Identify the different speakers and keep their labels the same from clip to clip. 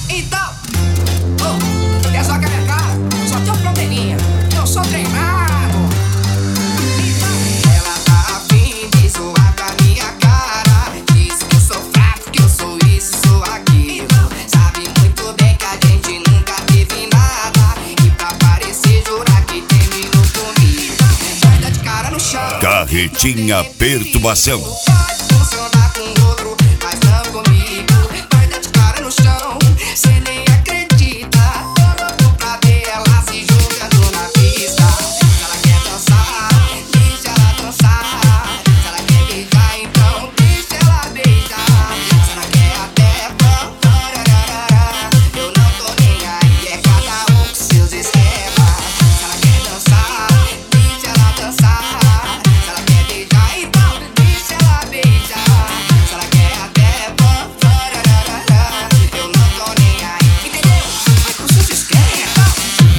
Speaker 1: Então, quer jogar minha cara? Só tem um probleminha, eu sou treinado. Então, ela tá afim de zoar com a minha cara. Diz que eu sou fraco, que eu sou isso, sou aquilo. Sabe muito bem que a gente nunca teve nada. E pra parecer jurar que terminou comigo, vai dar de cara no chão.
Speaker 2: Carretinha Perturbação.
Speaker 1: Pode funcionar com outro, mas não comigo. Vai dar de cara no chão, cê nem acredita. Tô louco pra ver ela se jogando na pista. Se ela quer dançar, deixa ela dançar. Se ela quer beijar, então deixa ela beijar. Se ela quer até parararara, eu não tô nem aí, é cada um com seus esquemas. Se ela quer dançar, deixa ela dançar. Se ela quer beijar, então deixa ela beijar. Se ela quer até parararara, eu não tô nem aí, entendeu? Vai com seus esquemas.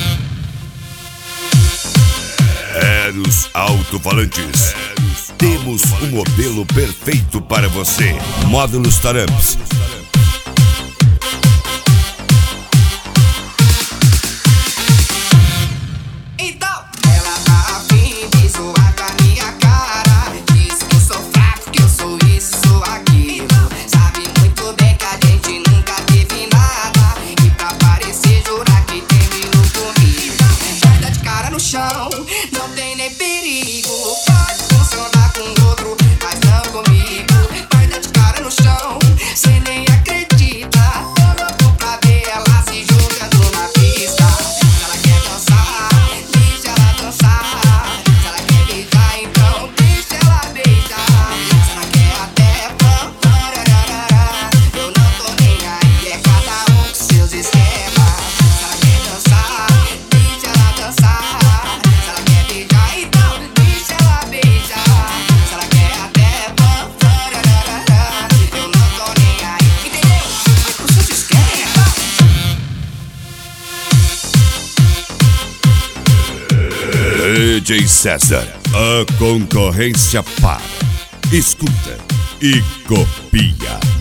Speaker 2: Eros Alto-Falantes. Temos o modelo perfeito para você. Módulos Taramps.
Speaker 1: Então, ela tá afim de zoar com a minha cara. Diz que eu sou fraco, que eu sou isso, sou aquilo. Sabe muito bem que a gente nunca teve nada. E pra parecer jurar que terminou comigo, vai dar de cara no chão, não tem nem perigo. Pode funcionar com outro, mas não comigo. Vai dar de cara no chão, cê nem acredita. Tô louco pra ver ela se jogando na pista. Se ela quer dançar, deixa ela dançar. Se ela quer beijar, então deixa ela beijar. Se ela quer até parararara, eu não tô nem aí, é cada um com seus esquemas. Se ela quer dançar, deixa ela dançar. Se ela quer beijar, então deixa ela beijar. Se ela quer até parararara, eu não tô nem aí, entendeu? Vai com seus esquemas.
Speaker 2: DJ César. A concorrência para. Escuta e copia.